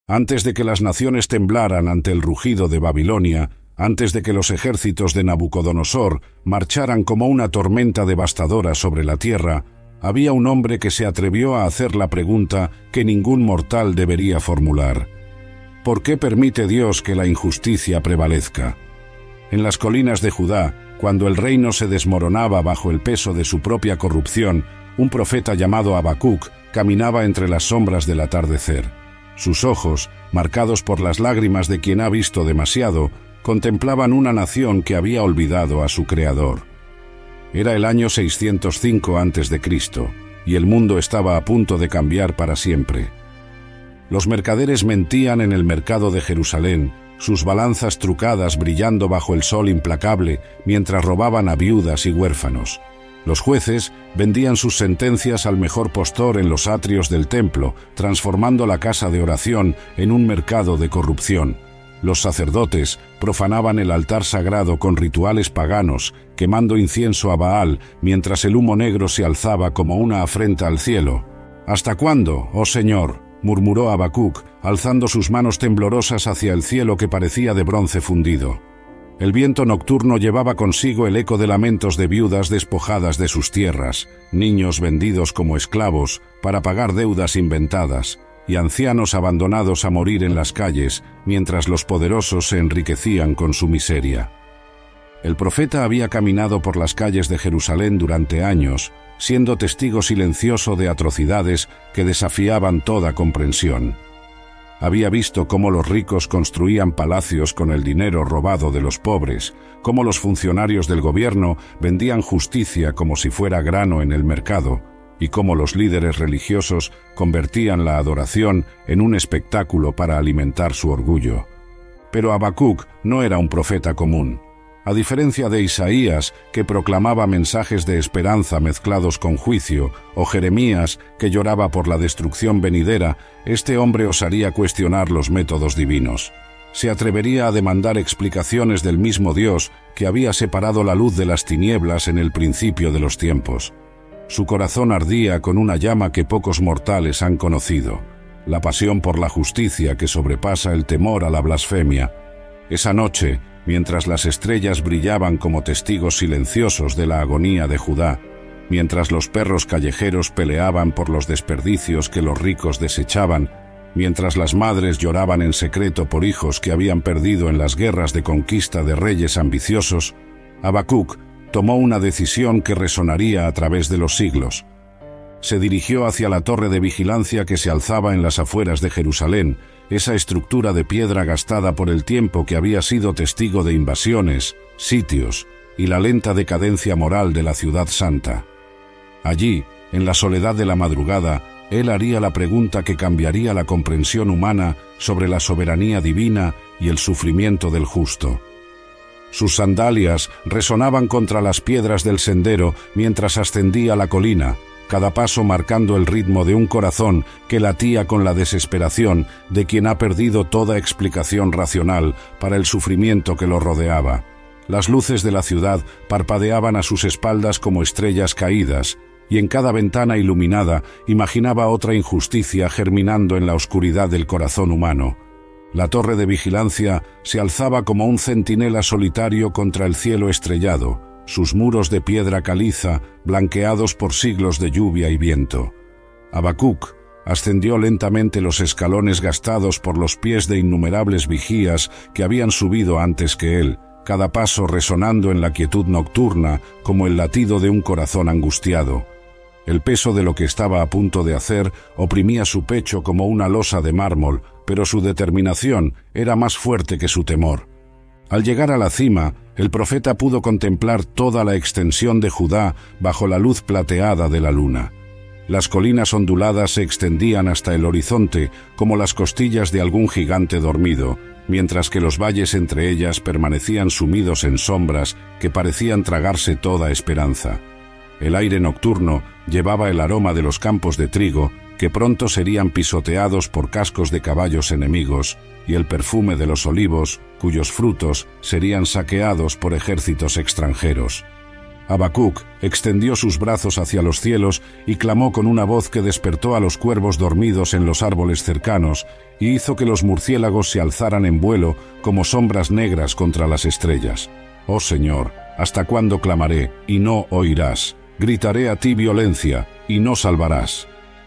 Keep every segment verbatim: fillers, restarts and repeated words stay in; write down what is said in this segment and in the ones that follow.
Antes de que las naciones temblaran ante el rugido de Babilonia, antes de que los ejércitos de Nabucodonosor marcharan como una tormenta devastadora sobre la tierra, había un hombre que se atrevió a hacer la pregunta que ningún mortal debería formular. ¿Por qué permite Dios que la injusticia prevalezca? En las colinas de Judá, cuando el reino se desmoronaba bajo el peso de su propia corrupción, un profeta llamado Habacuc caminaba entre las sombras del atardecer. Sus ojos, marcados por las lágrimas de quien ha visto demasiado, contemplaban una nación que había olvidado a su Creador. Era el año seiscientos cinco antes de Cristo, y el mundo estaba a punto de cambiar para siempre. Los mercaderes mentían en el mercado de Jerusalén, sus balanzas trucadas brillando bajo el sol implacable mientras robaban a viudas y huérfanos. Los jueces vendían sus sentencias al mejor postor en los atrios del templo, transformando la casa de oración en un mercado de corrupción. Los sacerdotes profanaban el altar sagrado con rituales paganos, quemando incienso a Baal, mientras el humo negro se alzaba como una afrenta al cielo. «¿Hasta cuándo, oh Señor?», murmuró Habacuc, alzando sus manos temblorosas hacia el cielo que parecía de bronce fundido. El viento nocturno llevaba consigo el eco de lamentos de viudas despojadas de sus tierras, niños vendidos como esclavos para pagar deudas inventadas, y ancianos abandonados a morir en las calles, mientras los poderosos se enriquecían con su miseria. El profeta había caminado por las calles de Jerusalén durante años, siendo testigo silencioso de atrocidades que desafiaban toda comprensión. Había visto cómo los ricos construían palacios con el dinero robado de los pobres, cómo los funcionarios del gobierno vendían justicia como si fuera grano en el mercado, y cómo los líderes religiosos convertían la adoración en un espectáculo para alimentar su orgullo. Pero Habacuc no era un profeta común. A diferencia de Isaías, que proclamaba mensajes de esperanza mezclados con juicio, o Jeremías, que lloraba por la destrucción venidera, este hombre osaría cuestionar los métodos divinos. Se atrevería a demandar explicaciones del mismo Dios que había separado la luz de las tinieblas en el principio de los tiempos. Su corazón ardía con una llama que pocos mortales han conocido, la pasión por la justicia que sobrepasa el temor a la blasfemia. Esa noche, mientras las estrellas brillaban como testigos silenciosos de la agonía de Judá, mientras los perros callejeros peleaban por los desperdicios que los ricos desechaban, mientras las madres lloraban en secreto por hijos que habían perdido en las guerras de conquista de reyes ambiciosos, Habacuc tomó una decisión que resonaría a través de los siglos. Se dirigió hacia la torre de vigilancia que se alzaba en las afueras de Jerusalén, esa estructura de piedra gastada por el tiempo que había sido testigo de invasiones, sitios y la lenta decadencia moral de la ciudad santa. Allí, en la soledad de la madrugada, él haría la pregunta que cambiaría la comprensión humana sobre la soberanía divina y el sufrimiento del justo. Sus sandalias resonaban contra las piedras del sendero mientras ascendía la colina, cada paso marcando el ritmo de un corazón que latía con la desesperación de quien ha perdido toda explicación racional para el sufrimiento que lo rodeaba. Las luces de la ciudad parpadeaban a sus espaldas como estrellas caídas, y en cada ventana iluminada imaginaba otra injusticia germinando en la oscuridad del corazón humano. La torre de vigilancia se alzaba como un centinela solitario contra el cielo estrellado, sus muros de piedra caliza, blanqueados por siglos de lluvia y viento. Habacuc ascendió lentamente los escalones gastados por los pies de innumerables vigías que habían subido antes que él, cada paso resonando en la quietud nocturna como el latido de un corazón angustiado. El peso de lo que estaba a punto de hacer oprimía su pecho como una losa de mármol, pero su determinación era más fuerte que su temor. Al llegar a la cima, el profeta pudo contemplar toda la extensión de Judá bajo la luz plateada de la luna. Las colinas onduladas se extendían hasta el horizonte como las costillas de algún gigante dormido, mientras que los valles entre ellas permanecían sumidos en sombras que parecían tragarse toda esperanza. El aire nocturno llevaba el aroma de los campos de trigo, que pronto serían pisoteados por cascos de caballos enemigos, y el perfume de los olivos, cuyos frutos serían saqueados por ejércitos extranjeros. Habacuc extendió sus brazos hacia los cielos y clamó con una voz que despertó a los cuervos dormidos en los árboles cercanos y hizo que los murciélagos se alzaran en vuelo como sombras negras contra las estrellas. Oh Señor, ¿hasta cuándo clamaré y no oirás? Gritaré a ti violencia y no salvarás.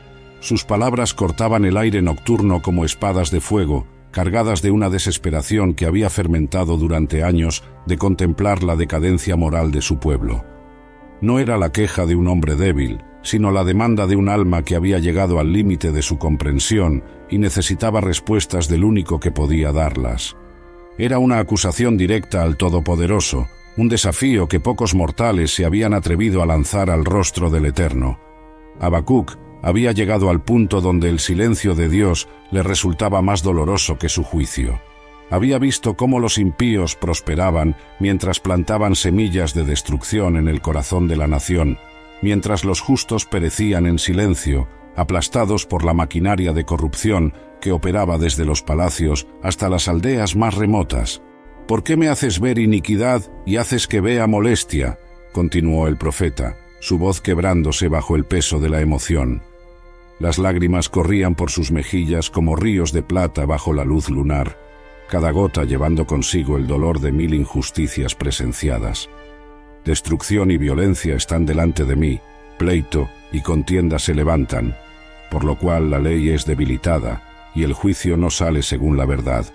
Sus palabras cortaban el aire nocturno como espadas de fuego, cargadas de una desesperación que había fermentado durante años de contemplar la decadencia moral de su pueblo. No era la queja de un hombre débil, sino la demanda de un alma que había llegado al límite de su comprensión y necesitaba respuestas del único que podía darlas. Era una acusación directa al Todopoderoso, un desafío que pocos mortales se habían atrevido a lanzar al rostro del Eterno. Habacuc había llegado al punto donde el silencio de Dios le resultaba más doloroso que su juicio. Había visto cómo los impíos prosperaban mientras plantaban semillas de destrucción en el corazón de la nación, mientras los justos perecían en silencio, aplastados por la maquinaria de corrupción que operaba desde los palacios hasta las aldeas más remotas. «¿Por qué me haces ver iniquidad y haces que vea molestia?», continuó el profeta, su voz quebrándose bajo el peso de la emoción. Las lágrimas corrían por sus mejillas como ríos de plata bajo la luz lunar, cada gota llevando consigo el dolor de mil injusticias presenciadas. Destrucción y violencia están delante de mí, pleito y contienda se levantan, por lo cual la ley es debilitada y el juicio no sale según la verdad.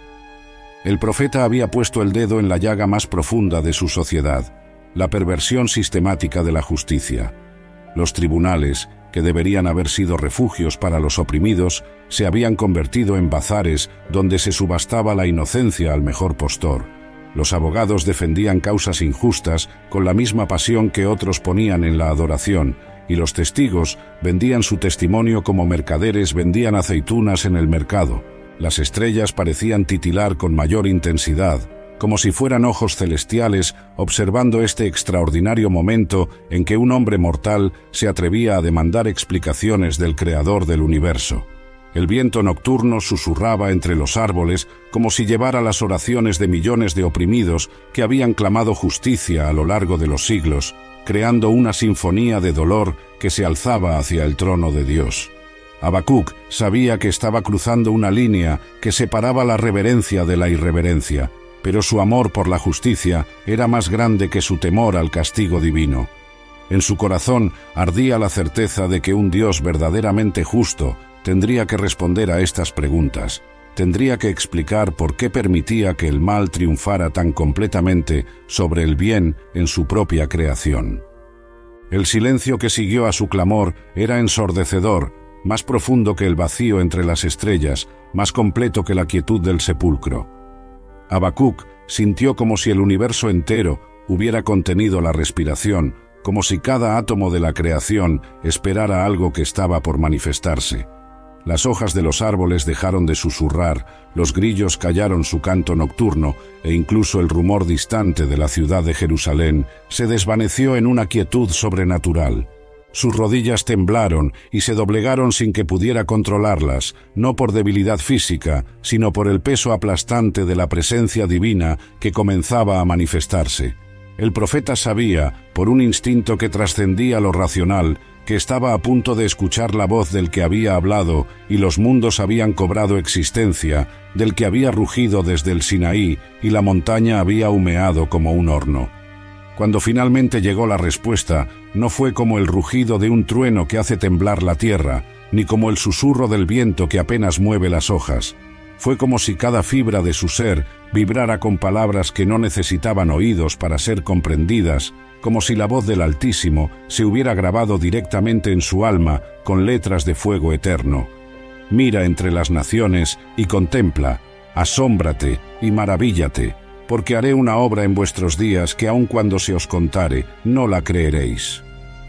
El profeta había puesto el dedo en la llaga más profunda de su sociedad, la perversión sistemática de la justicia. Los tribunales, que deberían haber sido refugios para los oprimidos, se habían convertido en bazares donde se subastaba la inocencia al mejor postor. Los abogados defendían causas injustas con la misma pasión que otros ponían en la adoración, y los testigos vendían su testimonio como mercaderes vendían aceitunas en el mercado. Las estrellas parecían titilar con mayor intensidad, como si fueran ojos celestiales observando este extraordinario momento en que un hombre mortal se atrevía a demandar explicaciones del Creador del universo. El viento nocturno susurraba entre los árboles como si llevara las oraciones de millones de oprimidos que habían clamado justicia a lo largo de los siglos, creando una sinfonía de dolor que se alzaba hacia el trono de Dios. Habacuc sabía que estaba cruzando una línea que separaba la reverencia de la irreverencia, pero su amor por la justicia era más grande que su temor al castigo divino. En su corazón ardía la certeza de que un Dios verdaderamente justo tendría que responder a estas preguntas, tendría que explicar por qué permitía que el mal triunfara tan completamente sobre el bien en su propia creación. El silencio que siguió a su clamor era ensordecedor, más profundo que el vacío entre las estrellas, más completo que la quietud del sepulcro. Habacuc sintió como si el universo entero hubiera contenido la respiración, como si cada átomo de la creación esperara algo que estaba por manifestarse. Las hojas de los árboles dejaron de susurrar, los grillos callaron su canto nocturno e incluso el rumor distante de la ciudad de Jerusalén se desvaneció en una quietud sobrenatural. Sus rodillas temblaron y se doblegaron sin que pudiera controlarlas, no por debilidad física, sino por el peso aplastante de la presencia divina que comenzaba a manifestarse. El profeta sabía, por un instinto que trascendía lo racional, que estaba a punto de escuchar la voz del que había hablado y los mundos habían cobrado existencia, del que había rugido desde el Sinaí y la montaña había humeado como un horno. Cuando finalmente llegó la respuesta, no fue como el rugido de un trueno que hace temblar la tierra, ni como el susurro del viento que apenas mueve las hojas. Fue como si cada fibra de su ser vibrara con palabras que no necesitaban oídos para ser comprendidas, como si la voz del Altísimo se hubiera grabado directamente en su alma con letras de fuego eterno. Mira entre las naciones y contempla, asómbrate y maravíllate, porque haré una obra en vuestros días que aun cuando se os contare, no la creeréis.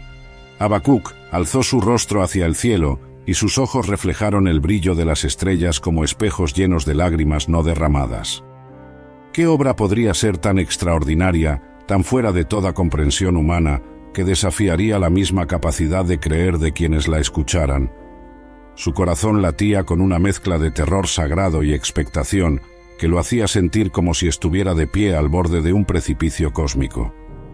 Habacuc alzó su rostro hacia el cielo, y sus ojos reflejaron el brillo de las estrellas como espejos llenos de lágrimas no derramadas. ¿Qué obra podría ser tan extraordinaria, tan fuera de toda comprensión humana, que desafiaría la misma capacidad de creer de quienes la escucharan? Su corazón latía con una mezcla de terror sagrado y expectación, que lo hacía sentir como si estuviera de pie al borde de un precipicio cósmico.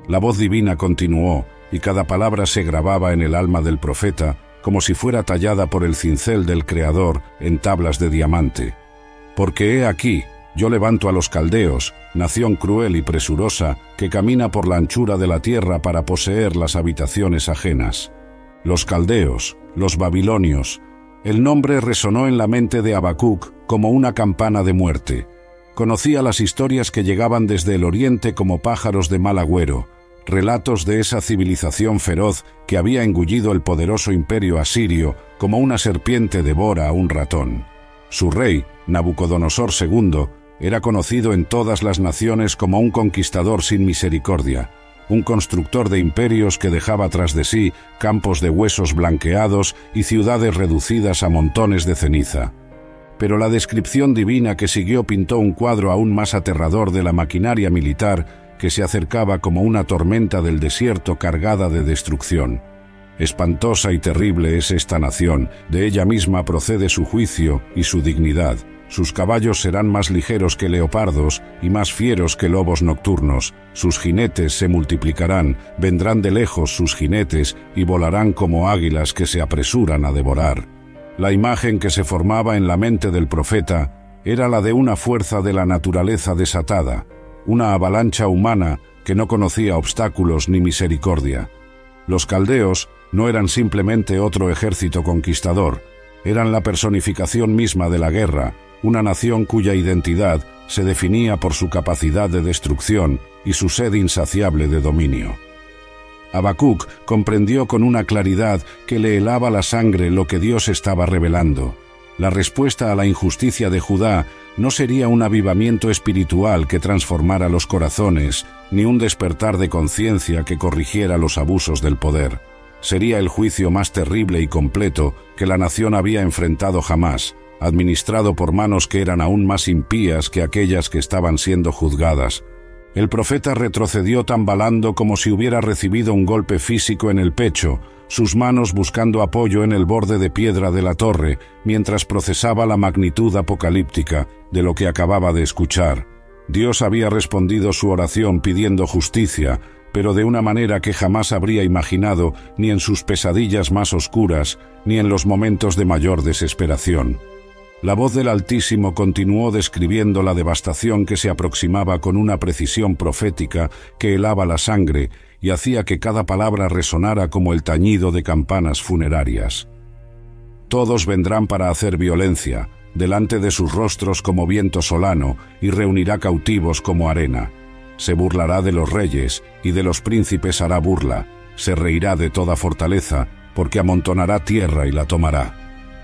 La voz divina continuó, y cada palabra se grababa en el alma del profeta, como si fuera tallada por el cincel del Creador en tablas de diamante. Porque he aquí, yo levanto a los caldeos, nación cruel y presurosa, que camina por la anchura de la tierra para poseer las habitaciones ajenas. Los caldeos, los babilonios. El nombre resonó en la mente de Habacuc como una campana de muerte. Conocía las historias que llegaban desde el oriente como pájaros de mal agüero, relatos de esa civilización feroz que había engullido el poderoso imperio asirio como una serpiente devora a un ratón. Su rey, Nabucodonosor segundo, era conocido en todas las naciones como un conquistador sin misericordia, un constructor de imperios que dejaba tras de sí campos de huesos blanqueados y ciudades reducidas a montones de ceniza. Pero la descripción divina que siguió pintó un cuadro aún más aterrador de la maquinaria militar que se acercaba como una tormenta del desierto cargada de destrucción. Espantosa y terrible es esta nación, de ella misma procede su juicio y su dignidad. Sus caballos serán más ligeros que leopardos y más fieros que lobos nocturnos. Sus jinetes se multiplicarán, vendrán de lejos sus jinetes y volarán como águilas que se apresuran a devorar. La imagen que se formaba en la mente del profeta era la de una fuerza de la naturaleza desatada, una avalancha humana que no conocía obstáculos ni misericordia. Los caldeos no eran simplemente otro ejército conquistador, eran la personificación misma de la guerra, una nación cuya identidad se definía por su capacidad de destrucción y su sed insaciable de dominio. Habacuc comprendió con una claridad que le helaba la sangre lo que Dios estaba revelando. La respuesta a la injusticia de Judá no sería un avivamiento espiritual que transformara los corazones, ni un despertar de conciencia que corrigiera los abusos del poder. Sería el juicio más terrible y completo que la nación había enfrentado jamás, administrado por manos que eran aún más impías que aquellas que estaban siendo juzgadas. El profeta retrocedió tambalando como si hubiera recibido un golpe físico en el pecho, sus manos buscando apoyo en el borde de piedra de la torre, mientras procesaba la magnitud apocalíptica de lo que acababa de escuchar. Dios había respondido su oración pidiendo justicia, pero de una manera que jamás habría imaginado ni en sus pesadillas más oscuras, ni en los momentos de mayor desesperación. La voz del Altísimo continuó describiendo la devastación que se aproximaba con una precisión profética que helaba la sangre y hacía que cada palabra resonara como el tañido de campanas funerarias. Todos vendrán para hacer violencia, delante de sus rostros como viento solano, y reunirá cautivos como arena. Se burlará de los reyes, y de los príncipes hará burla. Se reirá de toda fortaleza, porque amontonará tierra y la tomará.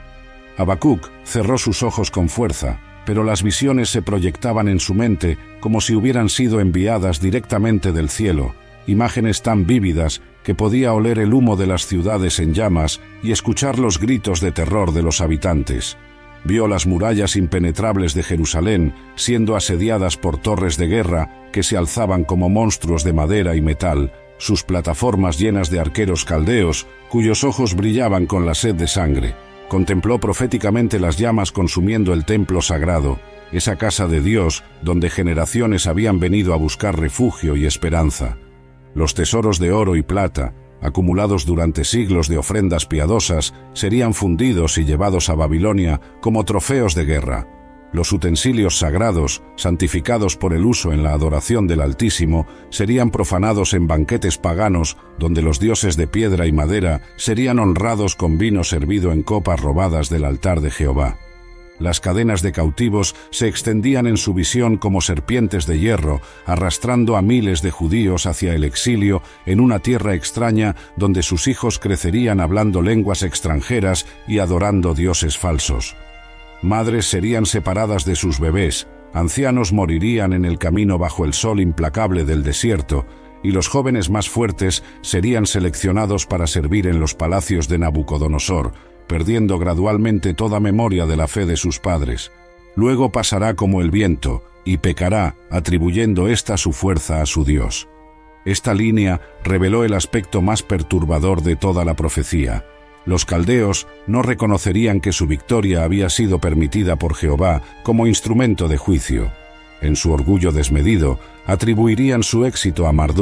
Habacuc cerró sus ojos con fuerza, pero las visiones se proyectaban en su mente como si hubieran sido enviadas directamente del cielo, imágenes tan vívidas que podía oler el humo de las ciudades en llamas y escuchar los gritos de terror de los habitantes. Vio las murallas impenetrables de Jerusalén siendo asediadas por torres de guerra que se alzaban como monstruos de madera y metal, sus plataformas llenas de arqueros caldeos cuyos ojos brillaban con la sed de sangre. Contempló proféticamente las llamas consumiendo el templo sagrado, esa casa de Dios donde generaciones habían venido a buscar refugio y esperanza. Los tesoros de oro y plata, acumulados durante siglos de ofrendas piadosas, serían fundidos y llevados a Babilonia como trofeos de guerra. Los utensilios sagrados, santificados por el uso en la adoración del Altísimo, serían profanados en banquetes paganos donde los dioses de piedra y madera serían honrados con vino servido en copas robadas del altar de Jehová. Las cadenas de cautivos se extendían en su visión como serpientes de hierro, arrastrando a miles de judíos hacia el exilio en una tierra extraña donde sus hijos crecerían hablando lenguas extranjeras y adorando dioses falsos. Madres serían separadas de sus bebés, ancianos morirían en el camino bajo el sol implacable del desierto, y los jóvenes más fuertes serían seleccionados para servir en los palacios de Nabucodonosor, perdiendo gradualmente toda memoria de la fe de sus padres. Luego pasará como el viento, y pecará, atribuyendo esta su fuerza a su Dios. Esta línea reveló el aspecto más perturbador de toda la profecía. Los caldeos no reconocerían que su victoria había sido permitida por Jehová como instrumento de juicio. En su orgullo desmedido, atribuirían su éxito a Marduk,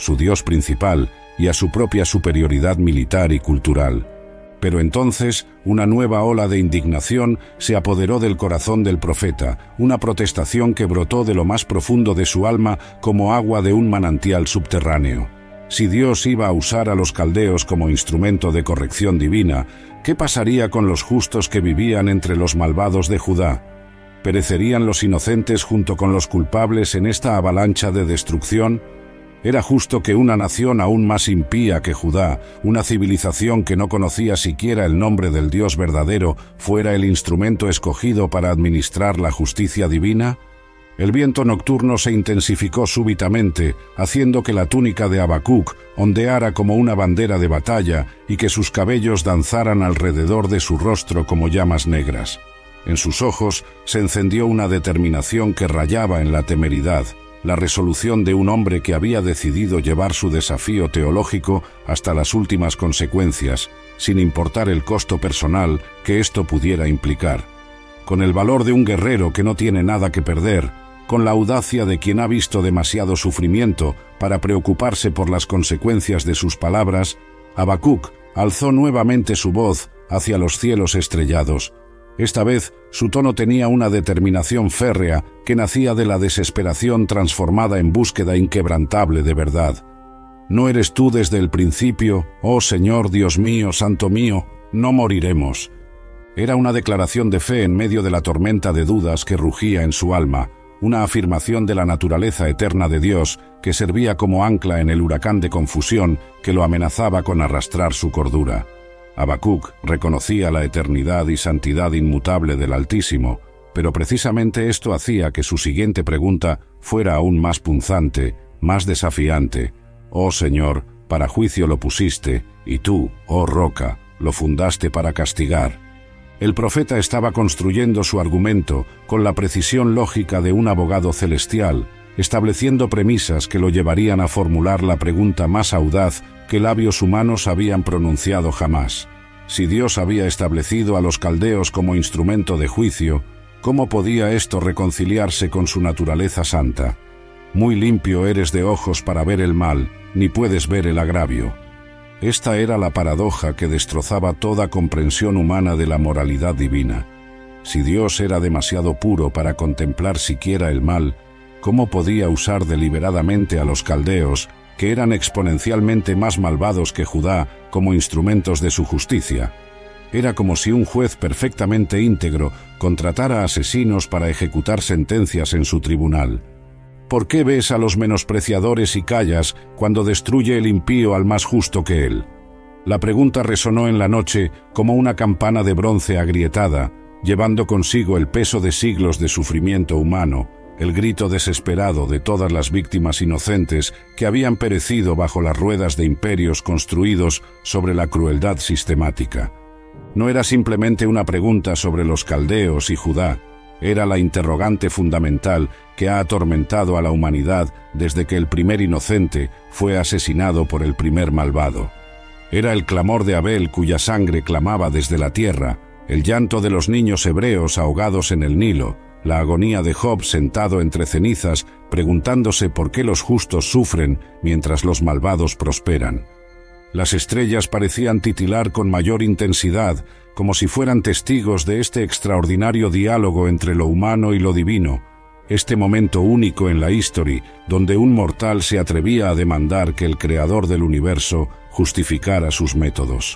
su dios principal, y a su propia superioridad militar y cultural. Pero entonces una nueva ola de indignación se apoderó del corazón del profeta, una protestación que brotó de lo más profundo de su alma como agua de un manantial subterráneo. Si Dios iba a usar a los caldeos como instrumento de corrección divina, ¿qué pasaría con los justos que vivían entre los malvados de Judá? ¿Perecerían los inocentes junto con los culpables en esta avalancha de destrucción? Era justo que una nación aún más impía que Judá, una civilización que no conocía siquiera el nombre del Dios verdadero, fuera el instrumento escogido para administrar la justicia divina. El viento nocturno se intensificó súbitamente, haciendo que la túnica de Habacuc ondeara como una bandera de batalla y que sus cabellos danzaran alrededor de su rostro como llamas negras. En sus ojos se encendió una determinación que rayaba en la temeridad, la resolución de un hombre que había decidido llevar su desafío teológico hasta las últimas consecuencias, sin importar el costo personal que esto pudiera implicar. Con el valor de un guerrero que no tiene nada que perder, con la audacia de quien ha visto demasiado sufrimiento para preocuparse por las consecuencias de sus palabras, Habacuc alzó nuevamente su voz hacia los cielos estrellados. Esta vez su tono tenía una determinación férrea que nacía de la desesperación transformada en búsqueda inquebrantable de verdad. ¿No eres tú desde el principio, oh Señor Dios mío, Santo mío? No moriremos. Era una declaración de fe en medio de la tormenta de dudas que rugía en su alma, una afirmación de la naturaleza eterna de Dios que servía como ancla en el huracán de confusión que lo amenazaba con arrastrar su cordura. Habacuc reconocía la eternidad y santidad inmutable del Altísimo, pero precisamente esto hacía que su siguiente pregunta fuera aún más punzante, más desafiante. «Oh Señor, para juicio lo pusiste, y tú, oh roca, lo fundaste para castigar». El profeta estaba construyendo su argumento con la precisión lógica de un abogado celestial, estableciendo premisas que lo llevarían a formular la pregunta más audaz que labios humanos habían pronunciado jamás. Si Dios había establecido a los caldeos como instrumento de juicio, ¿cómo podía esto reconciliarse con su naturaleza santa? Muy limpio eres de ojos para ver el mal, ni puedes ver el agravio. Esta era la paradoja que destrozaba toda comprensión humana de la moralidad divina. Si Dios era demasiado puro para contemplar siquiera el mal, ¿cómo podía usar deliberadamente a los caldeos, que eran exponencialmente más malvados que Judá, como instrumentos de su justicia? Era como si un juez perfectamente íntegro contratara asesinos para ejecutar sentencias en su tribunal. ¿Por qué ves a los menospreciadores y callas cuando destruye el impío al más justo que él? La pregunta resonó en la noche como una campana de bronce agrietada, llevando consigo el peso de siglos de sufrimiento humano, el grito desesperado de todas las víctimas inocentes que habían perecido bajo las ruedas de imperios construidos sobre la crueldad sistemática. No era simplemente una pregunta sobre los caldeos y Judá, era la interrogante fundamental que ha atormentado a la humanidad desde que el primer inocente fue asesinado por el primer malvado. Era el clamor de Abel cuya sangre clamaba desde la tierra, el llanto de los niños hebreos ahogados en el Nilo, la agonía de Job sentado entre cenizas preguntándose por qué los justos sufren mientras los malvados prosperan. Las estrellas parecían titilar con mayor intensidad, como si fueran testigos de este extraordinario diálogo entre lo humano y lo divino, este momento único en la historia donde un mortal se atrevía a demandar que el creador del universo justificara sus métodos.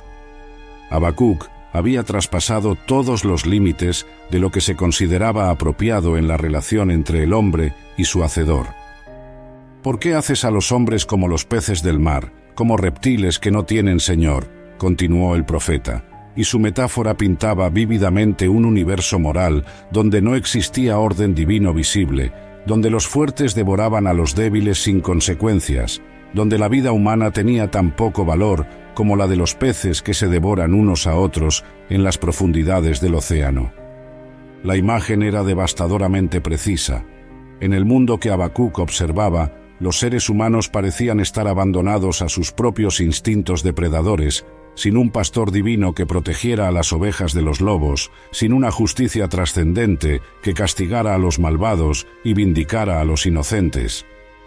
Habacuc había traspasado todos los límites de lo que se consideraba apropiado en la relación entre el hombre y su hacedor. ¿Por qué haces a los hombres como los peces del mar, como reptiles que no tienen señor?, continuó el profeta, y su metáfora pintaba vívidamente un universo moral donde no existía orden divino visible, donde los fuertes devoraban a los débiles sin consecuencias, donde la vida humana tenía tan poco valor como la de los peces que se devoran unos a otros en las profundidades del océano. La imagen era devastadoramente precisa. En el mundo que Habacuc observaba, los seres humanos parecían estar abandonados a sus propios instintos depredadores, sin un pastor divino que protegiera a las ovejas de los lobos, sin una justicia trascendente que castigara a los malvados y vindicara a los inocentes.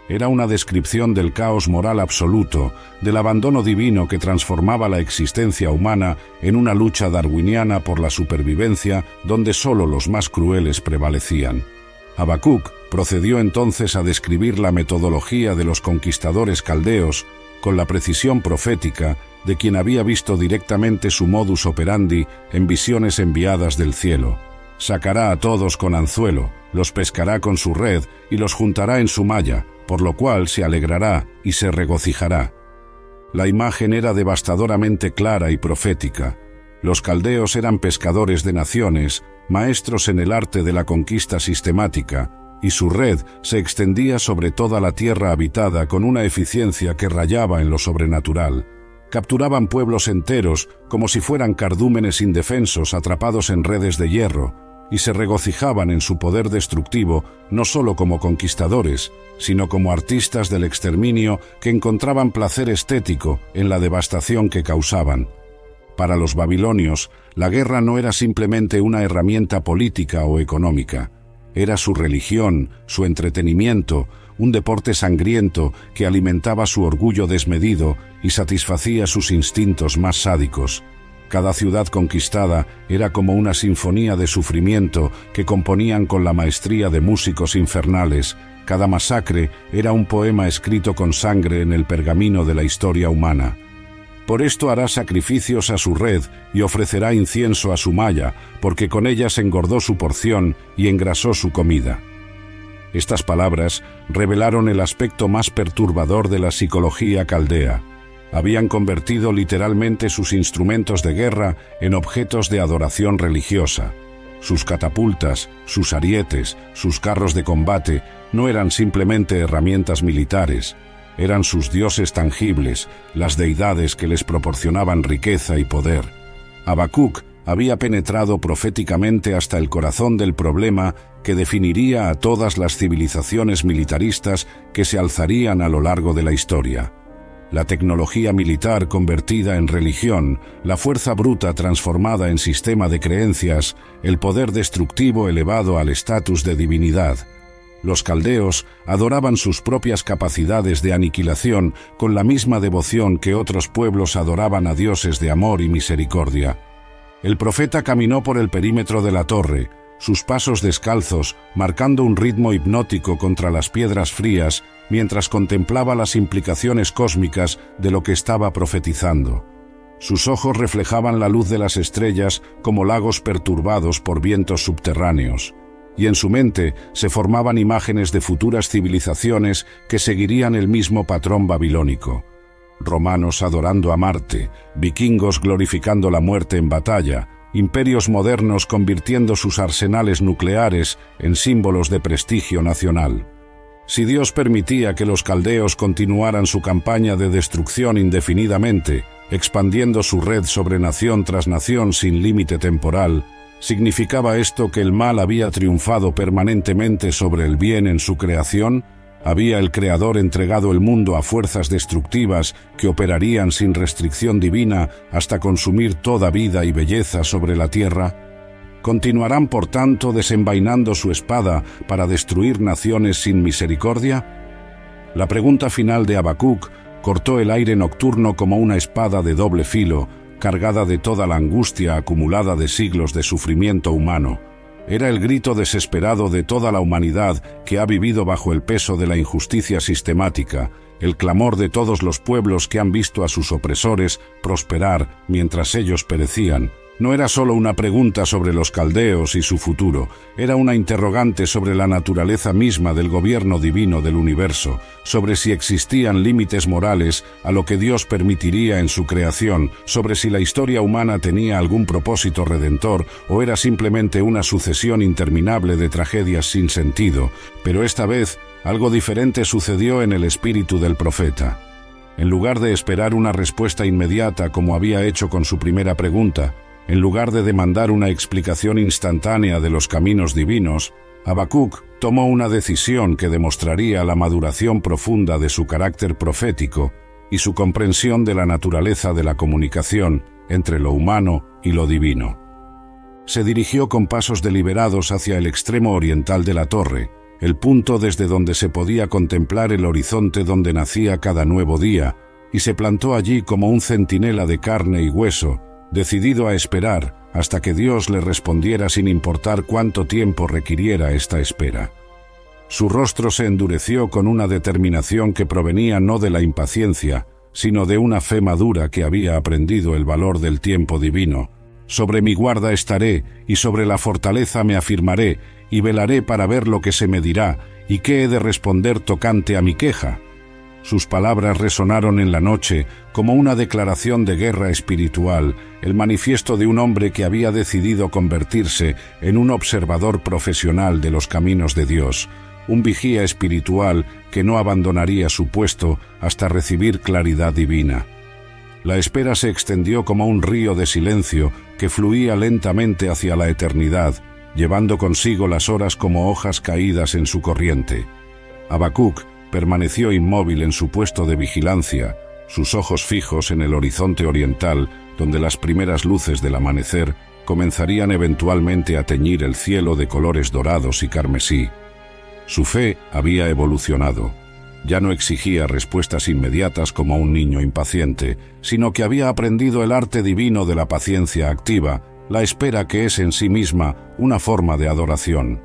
Era una descripción del caos moral absoluto, del abandono divino que transformaba la existencia humana en una lucha darwiniana por la supervivencia donde solo los más crueles prevalecían. Habacuc procedió entonces a describir la metodología de los conquistadores caldeos con la precisión profética de quien había visto directamente su modus operandi en visiones enviadas del cielo. Sacará a todos con anzuelo, los pescará con su red y los juntará en su malla, por lo cual se alegrará y se regocijará. La imagen era devastadoramente clara y profética. Los caldeos eran pescadores de naciones, maestros en el arte de la conquista sistemática, y su red se extendía sobre toda la tierra habitada con una eficiencia que rayaba en lo sobrenatural. Capturaban pueblos enteros como si fueran cardúmenes indefensos atrapados en redes de hierro, y se regocijaban en su poder destructivo no solo como conquistadores, sino como artistas del exterminio que encontraban placer estético en la devastación que causaban. Para los babilonios, la guerra no era simplemente una herramienta política o económica. Era su religión, su entretenimiento, un deporte sangriento que alimentaba su orgullo desmedido y satisfacía sus instintos más sádicos. Cada ciudad conquistada era como una sinfonía de sufrimiento que componían con la maestría de músicos infernales. Cada masacre era un poema escrito con sangre en el pergamino de la historia humana. Por esto hará sacrificios a su red y ofrecerá incienso a su malla, porque con ellas engordó su porción y engrasó su comida. Estas palabras revelaron el aspecto más perturbador de la psicología caldea. Habían convertido literalmente sus instrumentos de guerra en objetos de adoración religiosa. Sus catapultas, sus arietes, sus carros de combate no eran simplemente herramientas militares, eran sus dioses tangibles, las deidades que les proporcionaban riqueza y poder. Habacuc había penetrado proféticamente hasta el corazón del problema que definiría a todas las civilizaciones militaristas que se alzarían a lo largo de la historia. La tecnología militar convertida en religión, la fuerza bruta transformada en sistema de creencias, el poder destructivo elevado al estatus de divinidad. Los caldeos adoraban sus propias capacidades de aniquilación con la misma devoción que otros pueblos adoraban a dioses de amor y misericordia. El profeta caminó por el perímetro de la torre, sus pasos descalzos, marcando un ritmo hipnótico contra las piedras frías, mientras contemplaba las implicaciones cósmicas de lo que estaba profetizando. Sus ojos reflejaban la luz de las estrellas como lagos perturbados por vientos subterráneos, y en su mente se formaban imágenes de futuras civilizaciones que seguirían el mismo patrón babilónico. Romanos adorando a Marte, vikingos glorificando la muerte en batalla, imperios modernos convirtiendo sus arsenales nucleares en símbolos de prestigio nacional. Si Dios permitía que los caldeos continuaran su campaña de destrucción indefinidamente, expandiendo su red sobre nación tras nación sin límite temporal, ¿significaba esto que el mal había triunfado permanentemente sobre el bien en su creación? ¿Había el Creador entregado el mundo a fuerzas destructivas que operarían sin restricción divina hasta consumir toda vida y belleza sobre la tierra? ¿Continuarán, por tanto, desenvainando su espada para destruir naciones sin misericordia? La pregunta final de Habacuc cortó el aire nocturno como una espada de doble filo, cargada de toda la angustia acumulada de siglos de sufrimiento humano. Era el grito desesperado de toda la humanidad que ha vivido bajo el peso de la injusticia sistemática, el clamor de todos los pueblos que han visto a sus opresores prosperar mientras ellos perecían. No era solo una pregunta sobre los caldeos y su futuro, era una interrogante sobre la naturaleza misma del gobierno divino del universo, sobre si existían límites morales a lo que Dios permitiría en su creación, sobre si la historia humana tenía algún propósito redentor o era simplemente una sucesión interminable de tragedias sin sentido. Pero esta vez, algo diferente sucedió en el espíritu del profeta. En lugar de esperar una respuesta inmediata como había hecho con su primera pregunta, en lugar de demandar una explicación instantánea de los caminos divinos, Habacuc tomó una decisión que demostraría la maduración profunda de su carácter profético y su comprensión de la naturaleza de la comunicación entre lo humano y lo divino. Se dirigió con pasos deliberados hacia el extremo oriental de la torre, el punto desde donde se podía contemplar el horizonte donde nacía cada nuevo día, y se plantó allí como un centinela de carne y hueso, decidido a esperar hasta que Dios le respondiera sin importar cuánto tiempo requiriera esta espera. Su rostro se endureció con una determinación que provenía no de la impaciencia, sino de una fe madura que había aprendido el valor del tiempo divino. Sobre mi guarda estaré, y sobre la fortaleza me afirmaré, y velaré para ver lo que se me dirá, y qué he de responder tocante a mi queja. Sus palabras resonaron en la noche como una declaración de guerra espiritual, el manifiesto de un hombre que había decidido convertirse en un observador profesional de los caminos de Dios, un vigía espiritual que no abandonaría su puesto hasta recibir claridad divina. La espera se extendió como un río de silencio que fluía lentamente hacia la eternidad, llevando consigo las horas como hojas caídas en su corriente. Habacuc permaneció inmóvil en su puesto de vigilancia, sus ojos fijos en el horizonte oriental, donde las primeras luces del amanecer comenzarían eventualmente a teñir el cielo de colores dorados y carmesí. Su fe había evolucionado. Ya no exigía respuestas inmediatas como un niño impaciente, sino que había aprendido el arte divino de la paciencia activa, la espera que es en sí misma una forma de adoración.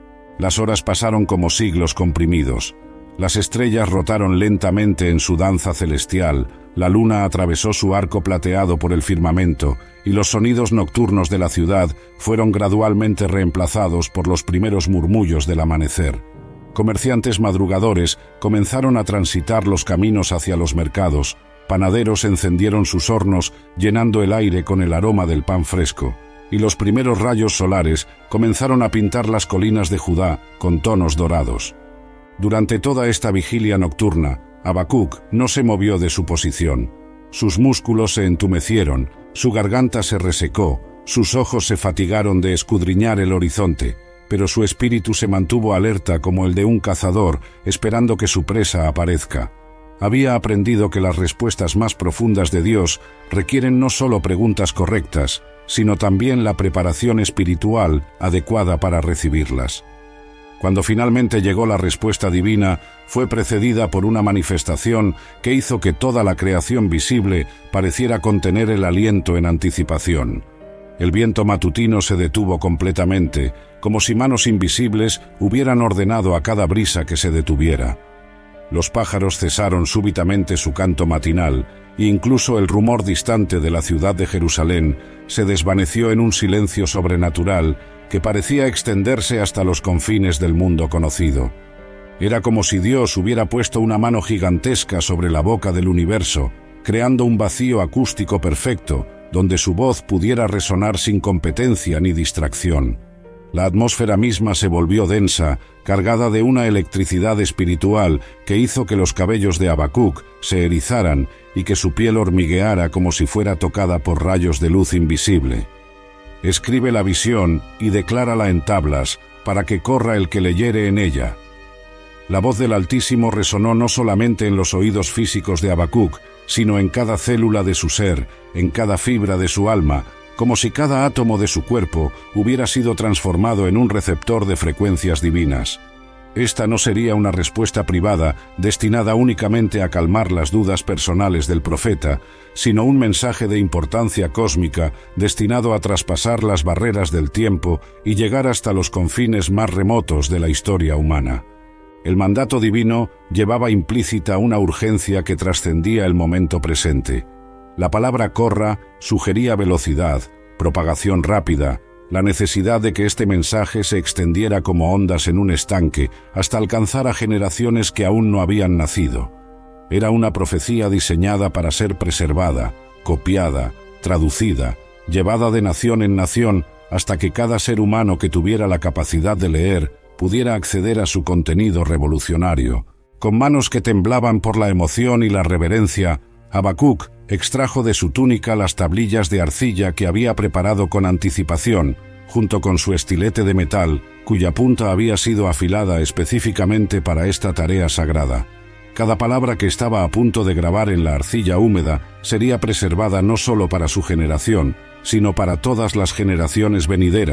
Las horas pasaron como siglos comprimidos. Las estrellas rotaron lentamente en su danza celestial, la luna atravesó su arco plateado por el firmamento, y los sonidos nocturnos de la ciudad fueron gradualmente reemplazados por los primeros murmullos del amanecer. Comerciantes madrugadores comenzaron a transitar los caminos hacia los mercados, panaderos encendieron sus hornos llenando el aire con el aroma del pan fresco, y los primeros rayos solares comenzaron a pintar las colinas de Judá con tonos dorados. Durante toda esta vigilia nocturna, Habacuc no se movió de su posición. Sus músculos se entumecieron, su garganta se resecó, sus ojos se fatigaron de escudriñar el horizonte, pero su espíritu se mantuvo alerta como el de un cazador, esperando que su presa aparezca. Había aprendido que las respuestas más profundas de Dios requieren no solo preguntas correctas, sino también la preparación espiritual adecuada para recibirlas. Cuando finalmente llegó la respuesta divina, fue precedida por una manifestación que hizo que toda la creación visible pareciera contener el aliento en anticipación. El viento matutino se detuvo completamente, como si manos invisibles hubieran ordenado a cada brisa que se detuviera. Los pájaros cesaron súbitamente su canto matinal, e incluso el rumor distante de la ciudad de Jerusalén se desvaneció en un silencio sobrenatural que parecía extenderse hasta los confines del mundo conocido. Era como si Dios hubiera puesto una mano gigantesca sobre la boca del universo, creando un vacío acústico perfecto, donde su voz pudiera resonar sin competencia ni distracción. La atmósfera misma se volvió densa, cargada de una electricidad espiritual que hizo que los cabellos de Habacuc se erizaran y que su piel hormigueara como si fuera tocada por rayos de luz invisible. Escribe la visión y declárala en tablas, para que corra el que leyere en ella. La voz del Altísimo resonó no solamente en los oídos físicos de Habacuc, sino en cada célula de su ser, en cada fibra de su alma, como si cada átomo de su cuerpo hubiera sido transformado en un receptor de frecuencias divinas. Esta no sería una respuesta privada destinada únicamente a calmar las dudas personales del profeta, sino un mensaje de importancia cósmica destinado a traspasar las barreras del tiempo y llegar hasta los confines más remotos de la historia humana. El mandato divino llevaba implícita una urgencia que trascendía el momento presente. La palabra corra sugería velocidad, propagación rápida, la necesidad de que este mensaje se extendiera como ondas en un estanque hasta alcanzar a generaciones que aún no habían nacido. Era una profecía diseñada para ser preservada, copiada, traducida, llevada de nación en nación hasta que cada ser humano que tuviera la capacidad de leer pudiera acceder a su contenido revolucionario. Con manos que temblaban por la emoción y la reverencia, Habacuc extrajo de su túnica las tablillas de arcilla que había preparado con anticipación, junto con su estilete de metal, cuya punta había sido afilada específicamente para esta tarea sagrada. Cada palabra que estaba a punto de grabar en la arcilla húmeda sería preservada no solo para su generación, sino para todas las generaciones venideras,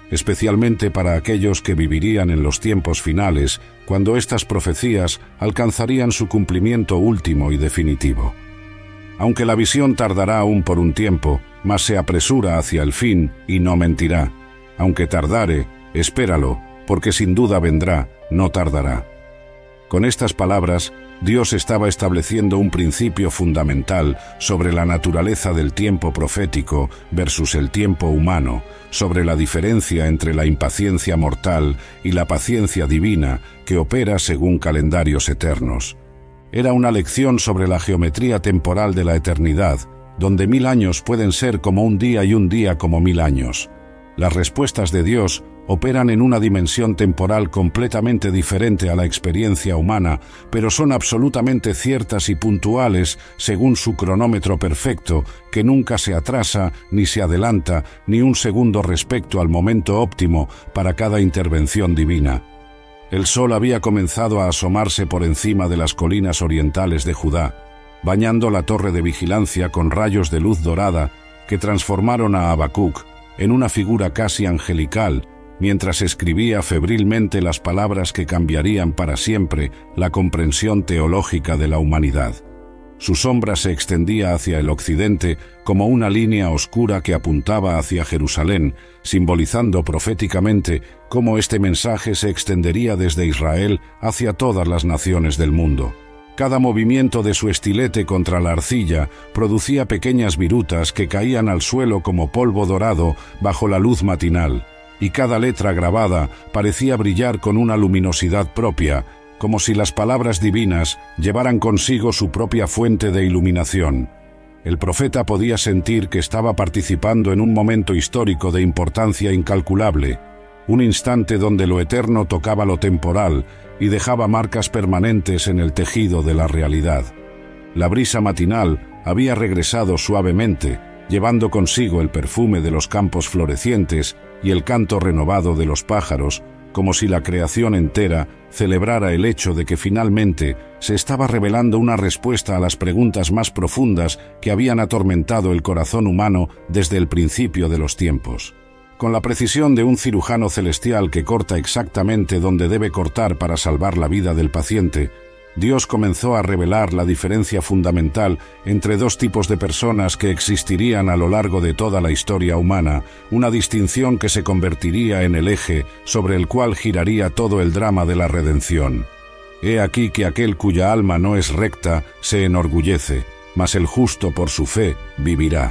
especialmente para aquellos que vivirían en los tiempos finales, cuando estas profecías alcanzarían su cumplimiento último y definitivo. Aunque la visión tardará aún por un tiempo, mas se apresura hacia el fin y no mentirá. Aunque tardare, espéralo, porque sin duda vendrá, no tardará. Con estas palabras, Dios estaba estableciendo un principio fundamental sobre la naturaleza del tiempo profético versus el tiempo humano, sobre la diferencia entre la impaciencia mortal y la paciencia divina que opera según calendarios eternos. Era una lección sobre la geometría temporal de la eternidad, donde mil años pueden ser como un día y un día como mil años. Las respuestas de Dios operan en una dimensión temporal completamente diferente a la experiencia humana, pero son absolutamente ciertas y puntuales según su cronómetro perfecto, que nunca se atrasa ni se adelanta ni un segundo respecto al momento óptimo para cada intervención divina. El sol había comenzado a asomarse por encima de las colinas orientales de Judá, bañando la torre de vigilancia con rayos de luz dorada que transformaron a Habacuc en una figura casi angelical, mientras escribía febrilmente las palabras que cambiarían para siempre la comprensión teológica de la humanidad. Su sombra se extendía hacia el occidente como una línea oscura que apuntaba hacia Jerusalén, simbolizando proféticamente cómo este mensaje se extendería desde Israel hacia todas las naciones del mundo. Cada movimiento de su estilete contra la arcilla producía pequeñas virutas que caían al suelo como polvo dorado bajo la luz matinal, y cada letra grabada parecía brillar con una luminosidad propia, como si las palabras divinas llevaran consigo su propia fuente de iluminación. El profeta podía sentir que estaba participando en un momento histórico de importancia incalculable, un instante donde lo eterno tocaba lo temporal y dejaba marcas permanentes en el tejido de la realidad. La brisa matinal había regresado suavemente, llevando consigo el perfume de los campos florecientes y el canto renovado de los pájaros, como si la creación entera celebrara el hecho de que finalmente se estaba revelando una respuesta a las preguntas más profundas que habían atormentado el corazón humano desde el principio de los tiempos. Con la precisión de un cirujano celestial que corta exactamente donde debe cortar para salvar la vida del paciente, Dios comenzó a revelar la diferencia fundamental entre dos tipos de personas que existirían a lo largo de toda la historia humana, una distinción que se convertiría en el eje sobre el cual giraría todo el drama de la redención. He aquí que aquel cuya alma no es recta se enorgullece, mas el justo por su fe vivirá.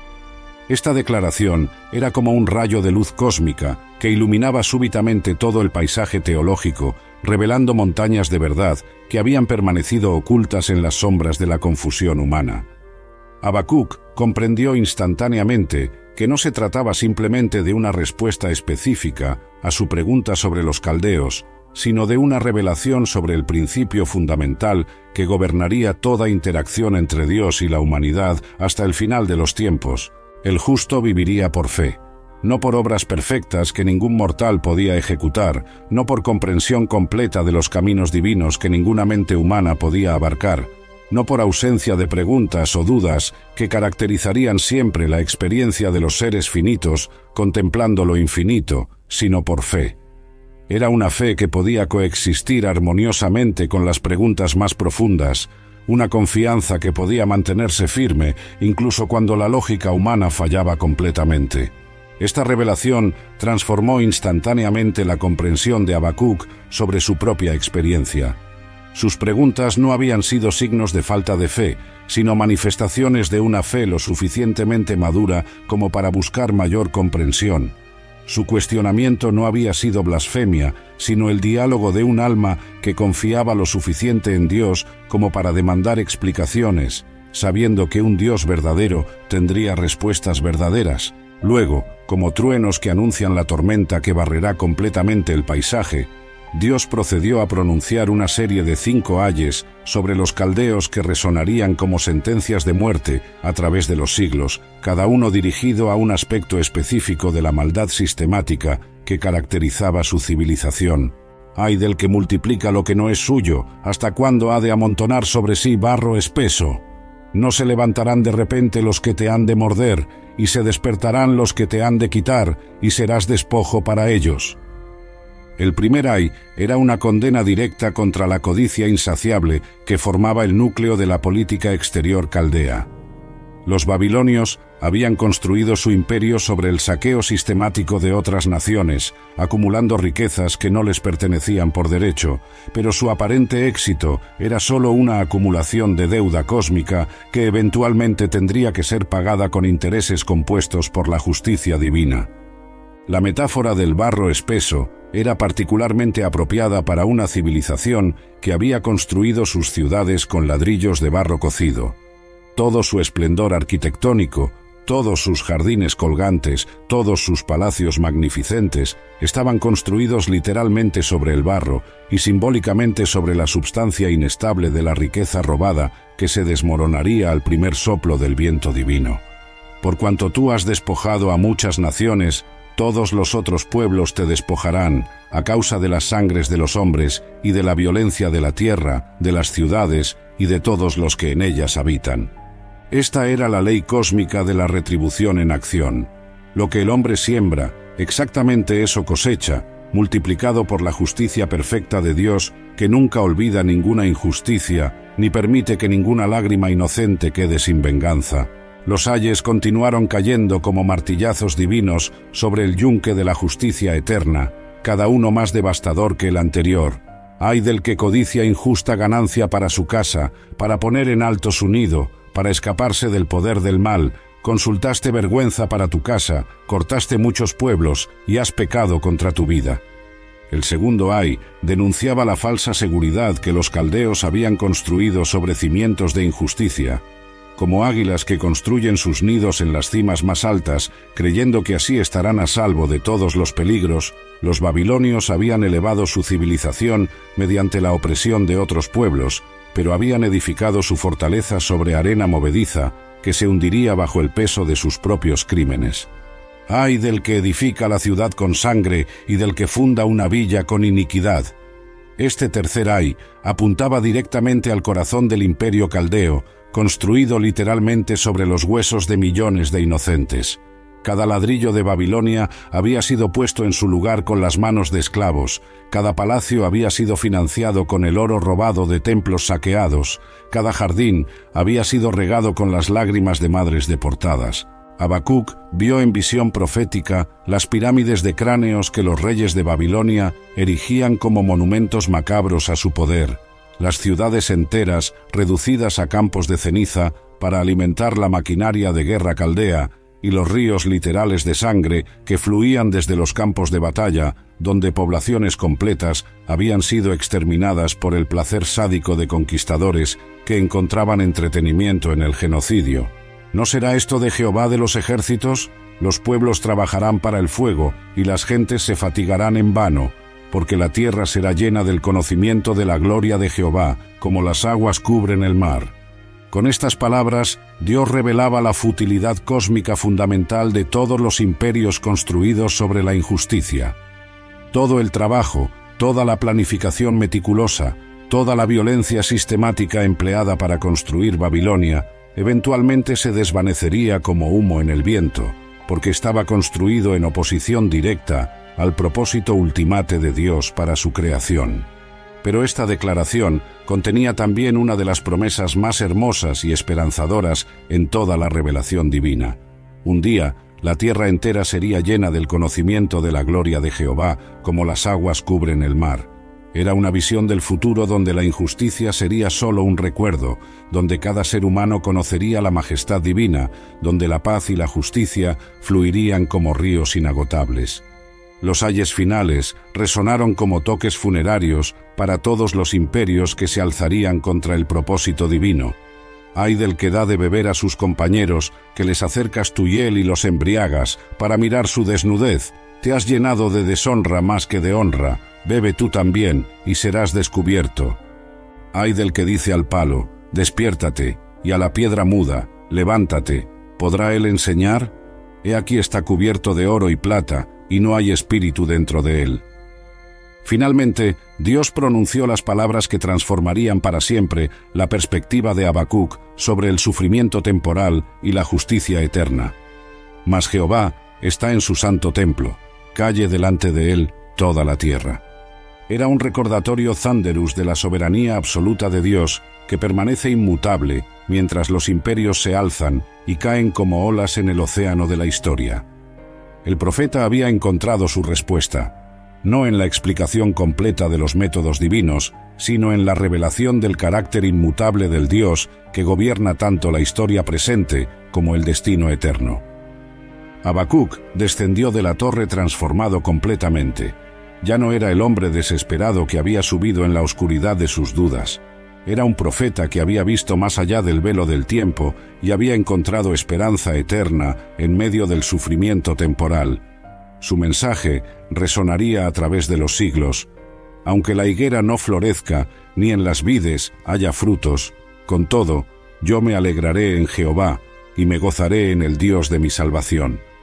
Esta declaración era como un rayo de luz cósmica que iluminaba súbitamente todo el paisaje teológico, revelando montañas de verdad que habían permanecido ocultas en las sombras de la confusión humana. Habacuc comprendió instantáneamente que no se trataba simplemente de una respuesta específica a su pregunta sobre los caldeos, sino de una revelación sobre el principio fundamental que gobernaría toda interacción entre Dios y la humanidad hasta el final de los tiempos. El justo viviría por fe, no por obras perfectas que ningún mortal podía ejecutar, no por comprensión completa de los caminos divinos que ninguna mente humana podía abarcar, no por ausencia de preguntas o dudas que caracterizarían siempre la experiencia de los seres finitos contemplando lo infinito, sino por fe. Era una fe que podía coexistir armoniosamente con las preguntas más profundas, una confianza que podía mantenerse firme incluso cuando la lógica humana fallaba completamente. Esta revelación transformó instantáneamente la comprensión de Habacuc sobre su propia experiencia. Sus preguntas no habían sido signos de falta de fe, sino manifestaciones de una fe lo suficientemente madura como para buscar mayor comprensión. Su cuestionamiento no había sido blasfemia, sino el diálogo de un alma que confiaba lo suficiente en Dios como para demandar explicaciones, sabiendo que un Dios verdadero tendría respuestas verdaderas. Luego, como truenos que anuncian la tormenta que barrerá completamente el paisaje, Dios procedió a pronunciar una serie de cinco ayes sobre los caldeos que resonarían como sentencias de muerte a través de los siglos, cada uno dirigido a un aspecto específico de la maldad sistemática que caracterizaba su civilización. Ay del que multiplica lo que no es suyo, ¿hasta cuándo ha de amontonar sobre sí barro espeso? No se levantarán de repente los que te han de morder, y se despertarán los que te han de quitar, y serás despojo para ellos. El primer ay era una condena directa contra la codicia insaciable que formaba el núcleo de la política exterior caldea. Los babilonios habían construido su imperio sobre el saqueo sistemático de otras naciones, acumulando riquezas que no les pertenecían por derecho, pero su aparente éxito era solo una acumulación de deuda cósmica que eventualmente tendría que ser pagada con intereses compuestos por la justicia divina. La metáfora del barro espeso era particularmente apropiada para una civilización que había construido sus ciudades con ladrillos de barro cocido. Todo su esplendor arquitectónico, todos sus jardines colgantes, todos sus palacios magnificentes, estaban construidos literalmente sobre el barro y simbólicamente sobre la substancia inestable de la riqueza robada que se desmoronaría al primer soplo del viento divino. Por cuanto tú has despojado a muchas naciones, todos los otros pueblos te despojarán, a causa de las sangres de los hombres y de la violencia de la tierra, de las ciudades y de todos los que en ellas habitan. Esta era la ley cósmica de la retribución en acción. Lo que el hombre siembra, exactamente eso cosecha, multiplicado por la justicia perfecta de Dios, que nunca olvida ninguna injusticia, ni permite que ninguna lágrima inocente quede sin venganza. Los ayes continuaron cayendo como martillazos divinos sobre el yunque de la justicia eterna, cada uno más devastador que el anterior. Ay del que codicia injusta ganancia para su casa, para poner en alto su nido, para escaparse del poder del mal. Consultaste vergüenza para tu casa, cortaste muchos pueblos y has pecado contra tu vida. El segundo ay denunciaba la falsa seguridad que los caldeos habían construido sobre cimientos de injusticia. Como águilas que construyen sus nidos en las cimas más altas, creyendo que así estarán a salvo de todos los peligros, los babilonios habían elevado su civilización mediante la opresión de otros pueblos, pero habían edificado su fortaleza sobre arena movediza, que se hundiría bajo el peso de sus propios crímenes. ¡Ay del que edifica la ciudad con sangre y del que funda una villa con iniquidad! Este tercer ay apuntaba directamente al corazón del imperio caldeo, construido literalmente sobre los huesos de millones de inocentes. Cada ladrillo de Babilonia había sido puesto en su lugar con las manos de esclavos, cada palacio había sido financiado con el oro robado de templos saqueados, cada jardín había sido regado con las lágrimas de madres deportadas. Habacuc vio en visión profética las pirámides de cráneos que los reyes de Babilonia erigían como monumentos macabros a su poder, las ciudades enteras reducidas a campos de ceniza para alimentar la maquinaria de guerra caldea, y los ríos literales de sangre que fluían desde los campos de batalla, donde poblaciones completas habían sido exterminadas por el placer sádico de conquistadores que encontraban entretenimiento en el genocidio. ¿No será esto de Jehová de los ejércitos? Los pueblos trabajarán para el fuego, y las gentes se fatigarán en vano, porque la tierra será llena del conocimiento de la gloria de Jehová, como las aguas cubren el mar. Con estas palabras, Dios revelaba la futilidad cósmica fundamental de todos los imperios construidos sobre la injusticia. Todo el trabajo, toda la planificación meticulosa, toda la violencia sistemática empleada para construir Babilonia, eventualmente se desvanecería como humo en el viento, porque estaba construido en oposición directa al propósito ultimate de Dios para su creación. Pero esta declaración contenía también una de las promesas más hermosas y esperanzadoras en toda la revelación divina. Un día, la tierra entera sería llena del conocimiento de la gloria de Jehová, como las aguas cubren el mar. Era una visión del futuro donde la injusticia sería solo un recuerdo, donde cada ser humano conocería la majestad divina, donde la paz y la justicia fluirían como ríos inagotables. Los ayes finales resonaron como toques funerarios para todos los imperios que se alzarían contra el propósito divino. Ay del que da de beber a sus compañeros, que les acercas tu hiel y los embriagas, para mirar su desnudez. Te has llenado de deshonra más que de honra, bebe tú también, y serás descubierto. Ay del que dice al palo, despiértate, y a la piedra muda, levántate, ¿podrá él enseñar? He aquí está cubierto de oro y plata, y no hay espíritu dentro de él. Finalmente, Dios pronunció las palabras que transformarían para siempre la perspectiva de Habacuc sobre el sufrimiento temporal y la justicia eterna. mas Jehová está en su santo templo, calle delante de él toda la tierra. Era un recordatorio Thunderous de la soberanía absoluta de Dios, que permanece inmutable mientras los imperios se alzan y caen como olas en el océano de la historia. El profeta había encontrado su respuesta, no en la explicación completa de los métodos divinos, sino en la revelación del carácter inmutable del Dios que gobierna tanto la historia presente como el destino eterno. Habacuc descendió de la torre transformado completamente. Ya no era el hombre desesperado que había subido en la oscuridad de sus dudas. Era un profeta que había visto más allá del velo del tiempo y había encontrado esperanza eterna en medio del sufrimiento temporal. Su mensaje resonaría a través de los siglos. Aunque la higuera no florezca, ni en las vides haya frutos, con todo, yo me alegraré en Jehová y me gozaré en el Dios de mi salvación.